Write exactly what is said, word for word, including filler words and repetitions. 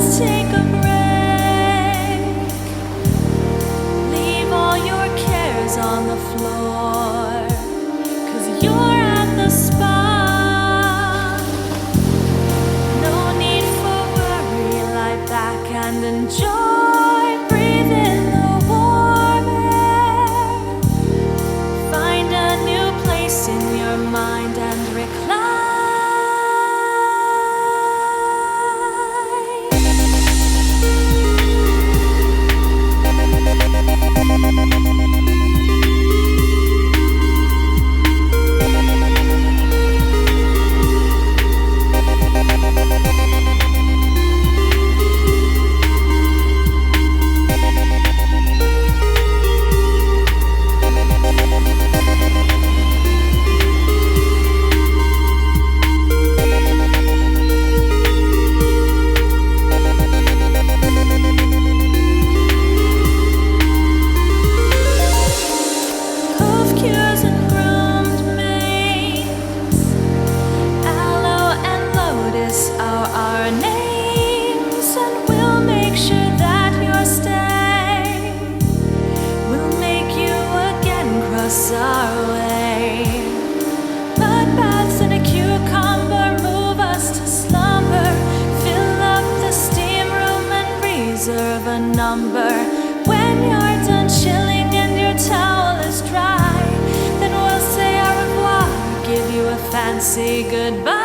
take a break. Leave all your cares on the floor, 'cause you're at the spa. No need for worry, lie back and enjoy. Breathe in the warm air. Find a new place in your mind and recline. Cures and groomed maids, aloe and lotus are our names, and we'll make sure that your stay will make you again cross our way. Mud baths and a cucumber move us to slumber. Fill up the steam room and reserve a number. When you're done chilling and your towel is dry, then we'll say au revoir, give you a fancy goodbye.